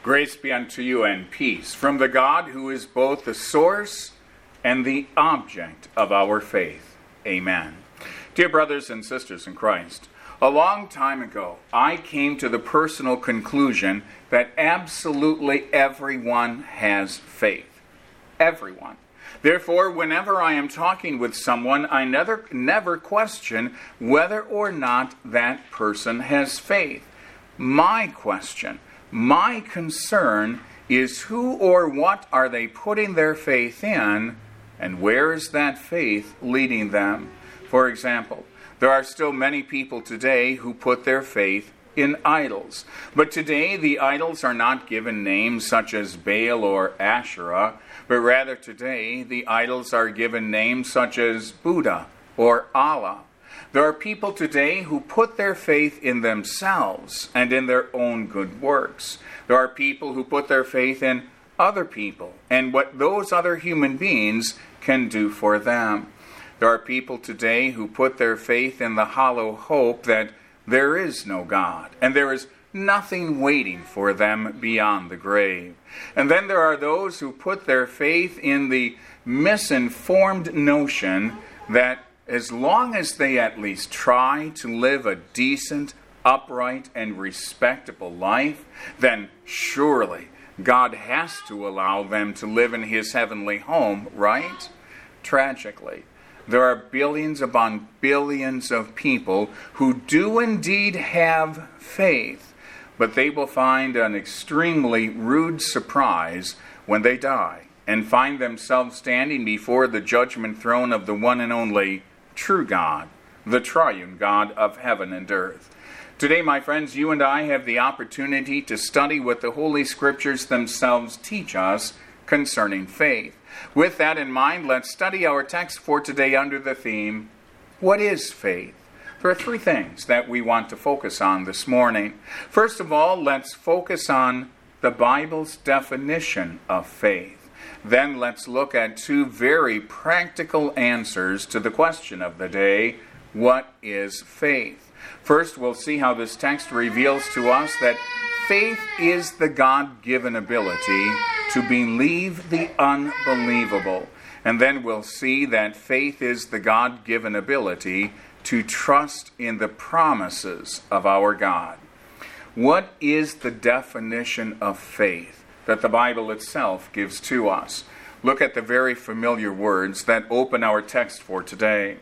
Grace be unto you and peace from the God who is both the source and the object of our faith. Amen. Dear brothers and sisters in Christ, a long time ago, I came to the personal conclusion that absolutely everyone has faith. Everyone. Therefore, whenever I am talking with someone, I never question whether or not that person has faith. My question, my concern is who or what are they putting their faith in, and where is that faith leading them? For example, there are still many people today who put their faith in idols. But today the idols are not given names such as Baal or Asherah, but rather today the idols are given names such as Buddha or Allah. There are people today who put their faith in themselves and in their own good works. There are people who put their faith in other people and what those other human beings can do for them. There are people today who put their faith in the hollow hope that there is no God and there is nothing waiting for them beyond the grave. And then there are those who put their faith in the misinformed notion that as long as they at least try to live a decent, upright, and respectable life, then surely God has to allow them to live in His heavenly home, right? Tragically, there are billions upon billions of people who do indeed have faith, but they will find an extremely rude surprise when they die and find themselves standing before the judgment throne of the one and only true God, the triune God of heaven and earth. Today, my friends, you and I have the opportunity to study what the Holy Scriptures themselves teach us concerning faith. With that in mind, let's study our text for today under the theme, What is Faith? There are three things that we want to focus on this morning. First of all, let's focus on the Bible's definition of faith. Then let's look at two very practical answers to the question of the day, what is faith? First, we'll see how this text reveals to us that faith is the God-given ability to believe the unbelievable. And then we'll see that faith is the God-given ability to trust in the promises of our God. What is the definition of faith that the Bible itself gives to us? Look at the very familiar words that open our text for today.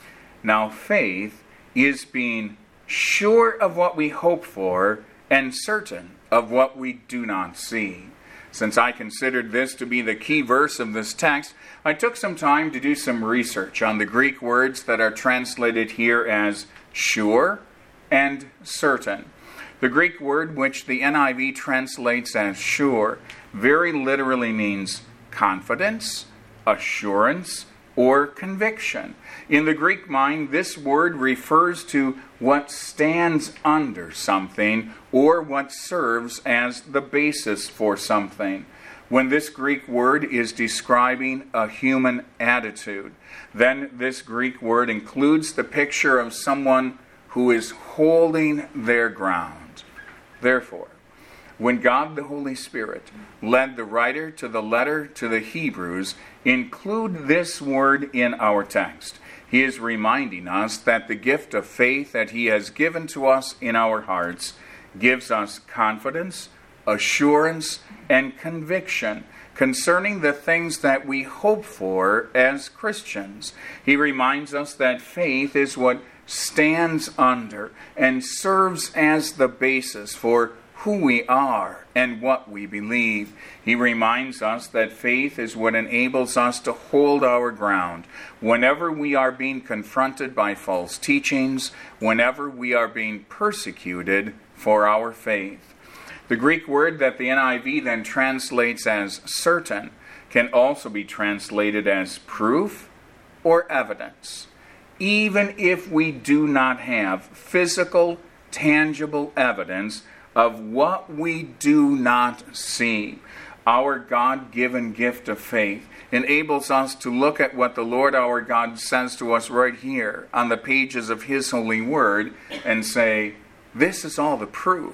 Now, faith is being sure of what we hope for and certain of what we do not see. Since I considered this to be the key verse of this text, I took some time to do some research on the Greek words that are translated here as sure and certain. The Greek word which the NIV translates as sure very literally means confidence, assurance, or conviction. In the Greek mind, this word refers to what stands under something or what serves as the basis for something. When this Greek word is describing a human attitude, then this Greek word includes the picture of someone who is holding their ground. Therefore, when God the Holy Spirit led the writer to the letter to the Hebrews include this word in our text, He is reminding us that the gift of faith that He has given to us in our hearts gives us confidence, assurance, and conviction concerning the things that we hope for as Christians. He reminds us that faith is what stands under and serves as the basis for who we are and what we believe. He reminds us that faith is what enables us to hold our ground whenever we are being confronted by false teachings, whenever we are being persecuted for our faith. The Greek word that the NIV then translates as certain can also be translated as proof or evidence. Even if we do not have physical, tangible evidence of what we do not see, our God-given gift of faith enables us to look at what the Lord our God says to us right here on the pages of His holy word and say, this is all the proof.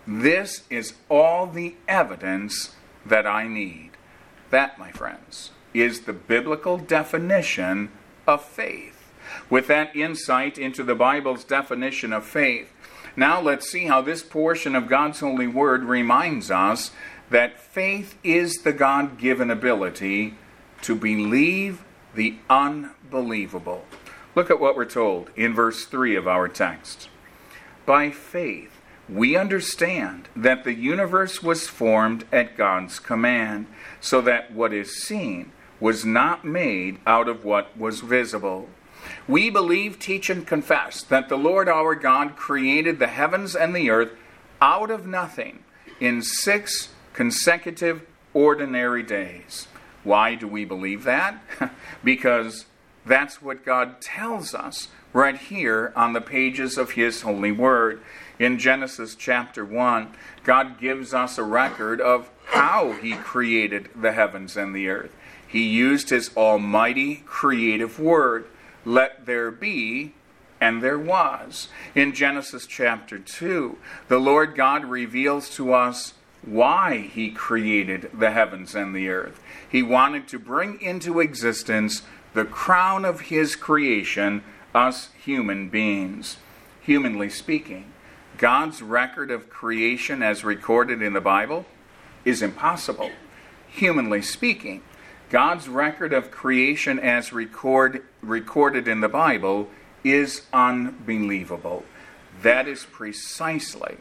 This is all the evidence that I need. That, my friends, is the biblical definition of faith. With that insight into the Bible's definition of faith, now let's see how this portion of God's holy word reminds us that faith is the God-given ability to believe the unbelievable. Look at what we're told in verse 3 of our text. By faith, we understand that the universe was formed at God's command, so that what is seen was not made out of what was visible. We believe, teach, and confess that the Lord our God created the heavens and the earth out of nothing in 6 consecutive ordinary days. Why do we believe that? Because that's what God tells us right here on the pages of His holy word. In Genesis chapter 1, God gives us a record of how He created the heavens and the earth. He used His almighty creative word. Let there be, and there was. In Genesis chapter 2, the Lord God reveals to us why He created the heavens and the earth. He wanted to bring into existence the crown of His creation, us human beings. Humanly speaking, God's record of creation as recorded in the Bible is impossible. Humanly speaking, God's record of creation as recorded in the Bible is unbelievable. That is precisely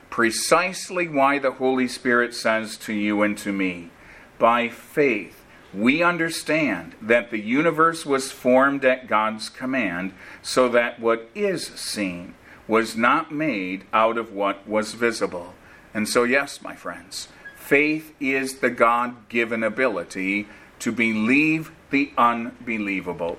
why the Holy Spirit says to you and to me, by faith, we understand that the universe was formed at God's command, so that what is seen was not made out of what was visible. And so, yes, my friends, faith is the God-given ability to believe the unbelievable.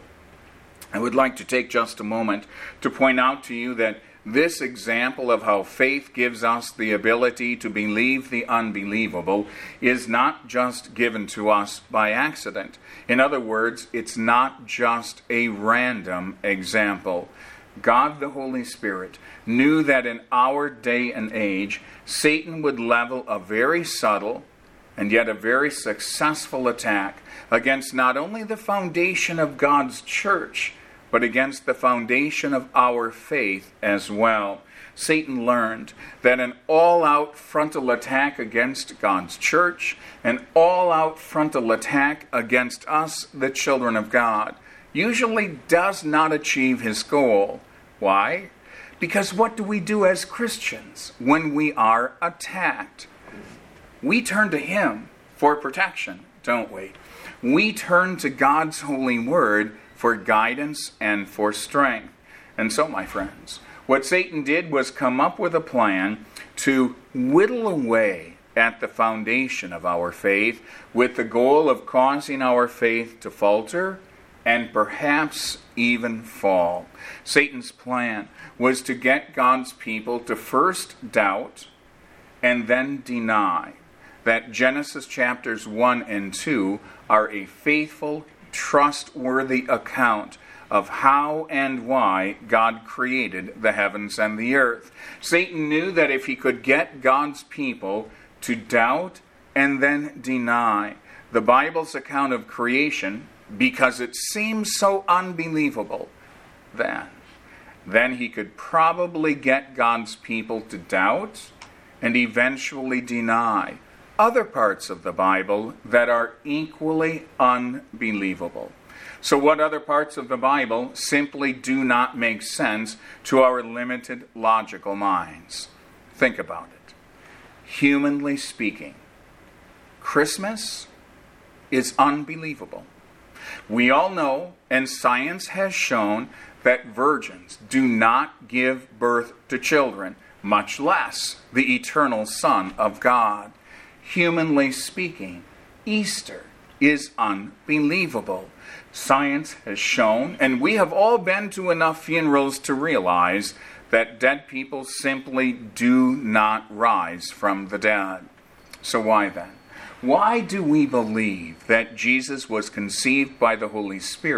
I would like to take just a moment to point out to you that this example of how faith gives us the ability to believe the unbelievable is not just given to us by accident. In other words, it's not just a random example. God the Holy Spirit knew that in our day and age, Satan would level a very subtle and yet a very successful attack against not only the foundation of God's church, but against the foundation of our faith as well. Satan learned that an all-out frontal attack against God's church, an all-out frontal attack against us, the children of God, usually does not achieve his goal. Why? Because what do we do as Christians when we are attacked? We turn to Him for protection, don't we? We turn to God's holy word for guidance and for strength. And so, my friends, what Satan did was come up with a plan to whittle away at the foundation of our faith with the goal of causing our faith to falter and perhaps even fall. Satan's plan was to get God's people to first doubt and then deny that Genesis chapters 1 and 2 are a faithful, trustworthy account of how and why God created the heavens and the earth. Satan knew that if he could get God's people to doubt and then deny the Bible's account of creation, because it seems so unbelievable, then he could probably get God's people to doubt and eventually deny other parts of the Bible that are equally unbelievable. So what other parts of the Bible simply do not make sense to our limited logical minds? Think about it. Humanly speaking, Christmas is unbelievable. We all know, and science has shown, that virgins do not give birth to children, much less the eternal Son of God. Humanly speaking, Easter is unbelievable. Science has shown, and we have all been to enough funerals to realize, that dead people simply do not rise from the dead. So why then? Why do we believe that Jesus was conceived by the Holy Spirit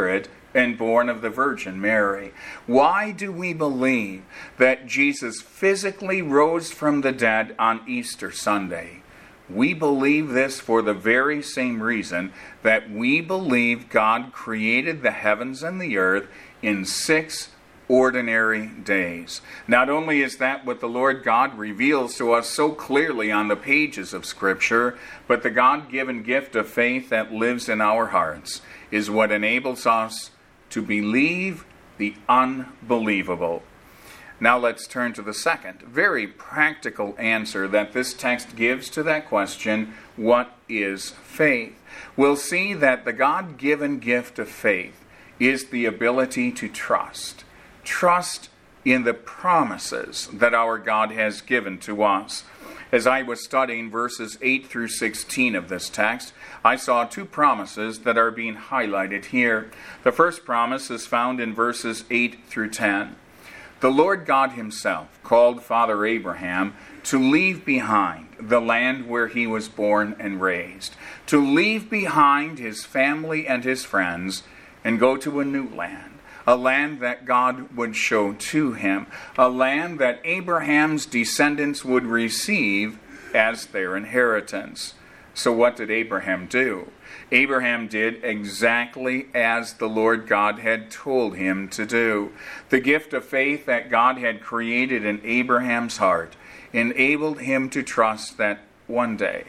and born of the Virgin Mary? Why do we believe that Jesus physically rose from the dead on Easter Sunday? We believe this for the very same reason that we believe God created the heavens and the earth in 6 ordinary days. Not only is that what the Lord God reveals to us so clearly on the pages of Scripture, but the God-given gift of faith that lives in our hearts is what enables us to believe the unbelievable. Now let's turn to the second, very practical answer that this text gives to that question, what is faith? We'll see that the God-given gift of faith is the ability to trust. Trust in the promises that our God has given to us. As I was studying verses 8 through 16 of this text, I saw 2 promises that are being highlighted here. The first promise is found in verses 8 through 10. The Lord God himself called Father Abraham to leave behind the land where he was born and raised, to leave behind his family and his friends and go to a new land. A land that God would show to him, a land that Abraham's descendants would receive as their inheritance. So what did Abraham do? Abraham did exactly as the Lord God had told him to do. The gift of faith that God had created in Abraham's heart enabled him to trust that one day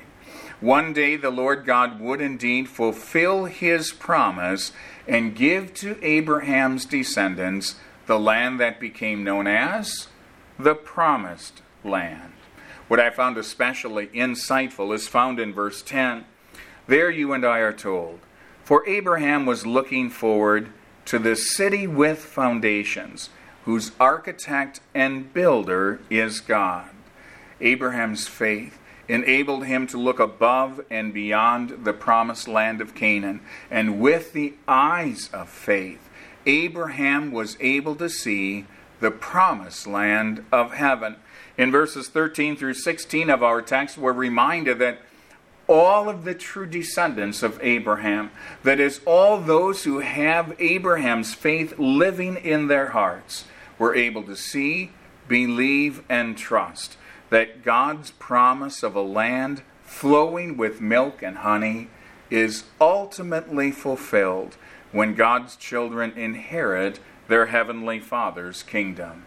the Lord God would indeed fulfill his promise and give to Abraham's descendants the land that became known as the Promised Land. What I found especially insightful is found in verse 10. There you and I are told, for Abraham was looking forward to the city with foundations, whose architect and builder is God. Abraham's faith enabled him to look above and beyond the promised land of Canaan. And with the eyes of faith, Abraham was able to see the promised land of heaven. In verses 13 through 16 of our text, we're reminded that all of the true descendants of Abraham, that is, all those who have Abraham's faith living in their hearts, were able to see, believe, and trust that God's promise of a land flowing with milk and honey is ultimately fulfilled when God's children inherit their heavenly Father's kingdom.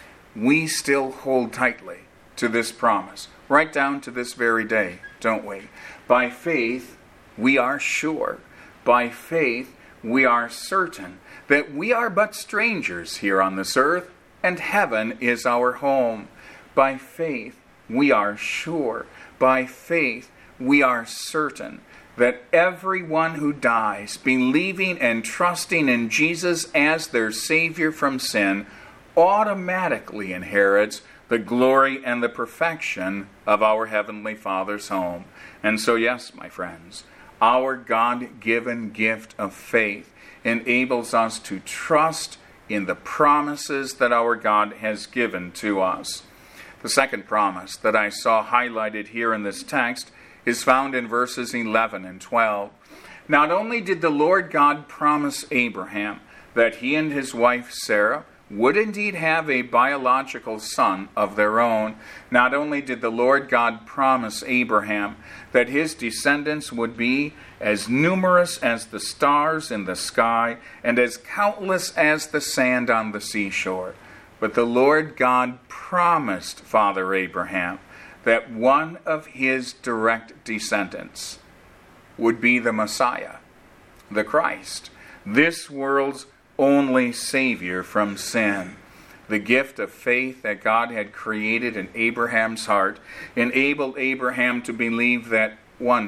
We still hold tightly to this promise, right down to this very day, don't we? By faith, we are sure. By faith, we are certain that we are but strangers here on this earth, and heaven is our home. By faith, we are sure. By faith, we are certain that everyone who dies, believing and trusting in Jesus as their Savior from sin, automatically inherits the glory and the perfection of our Heavenly Father's home. And so, yes, my friends, our God-given gift of faith enables us to trust in the promises that our God has given to us. The second promise that I saw highlighted here in this text is found in verses 11 and 12. Not only did the Lord God promise Abraham that he and his wife Sarah would indeed have a biological son of their own, not only did the Lord God promise Abraham that his descendants would be as numerous as the stars in the sky and as countless as the sand on the seashore, but the Lord God promised Father Abraham that one of his direct descendants would be the Messiah, the Christ, this world's only Savior from sin. The gift of faith that God had created in Abraham's heart enabled Abraham to believe that one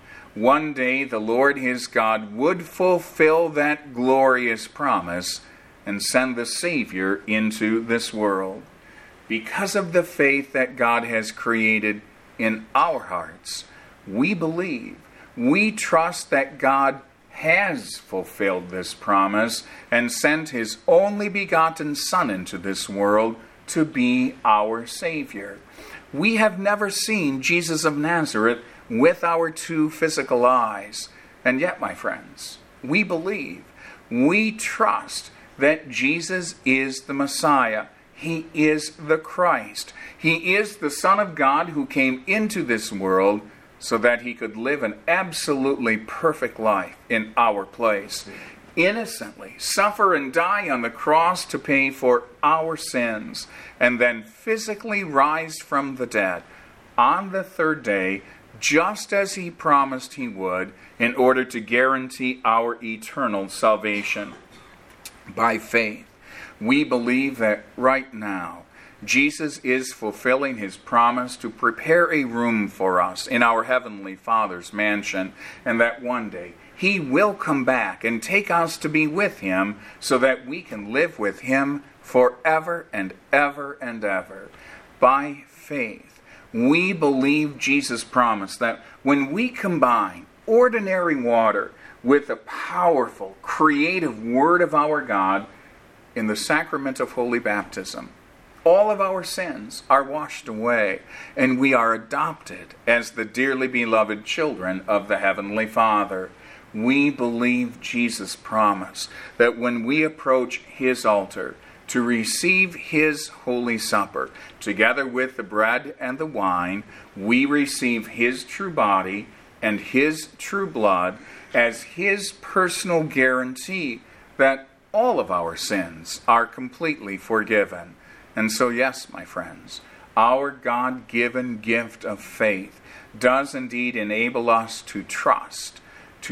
day the Lord his God would fulfill that glorious promise and send the Savior into this world. Because of the faith that God has created in our hearts, we believe, we trust that God has fulfilled this promise and sent his only begotten Son into this world to be our Savior. We have never seen Jesus of Nazareth with our 2 physical eyes, and yet, my friends, we believe. We trust that Jesus is the Messiah. He is the Christ. He is the Son of God who came into this world so that he could live an absolutely perfect life in our place, innocently suffer and die on the cross to pay for our sins, and then physically rise from the dead on the third day, just as he promised he would, in order to guarantee our eternal salvation. By faith, we believe that right now, Jesus is fulfilling his promise to prepare a room for us in our Heavenly Father's mansion, and that one day he will come back and take us to be with him so that we can live with him forever and ever and ever. By faith, we believe Jesus' promise that when we combine ordinary water with the powerful, creative Word of our God in the sacrament of Holy Baptism, all of our sins are washed away, and we are adopted as the dearly beloved children of the Heavenly Father. We believe Jesus' promise that when we approach his altar to receive his Holy Supper, together with the bread and the wine, we receive his true body and his true blood as his personal guarantee that all of our sins are completely forgiven. And so, yes, my friends, our God-given gift of faith does indeed enable us to trust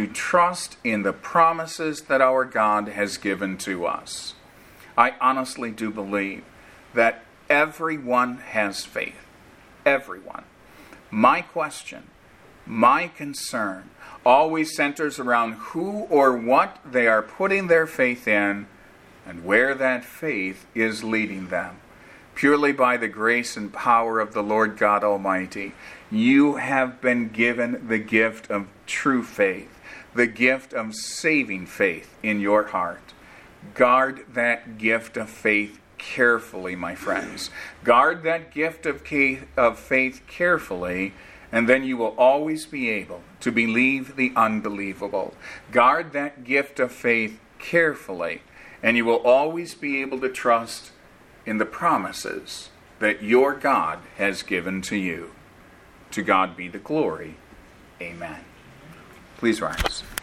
in the promises that our God has given to us. I honestly do believe that everyone has faith. Everyone. My question, my concern, always centers around who or what they are putting their faith in and where that faith is leading them. Purely by the grace and power of the Lord God Almighty, you have been given the gift of true faith, the gift of saving faith in your heart. Guard that gift of faith carefully, my friends. Guard that gift of faith carefully, and then you will always be able to believe the unbelievable. Guard that gift of faith carefully, and you will always be able to trust in the promises that your God has given to you. To God be the glory. Amen. Please rise.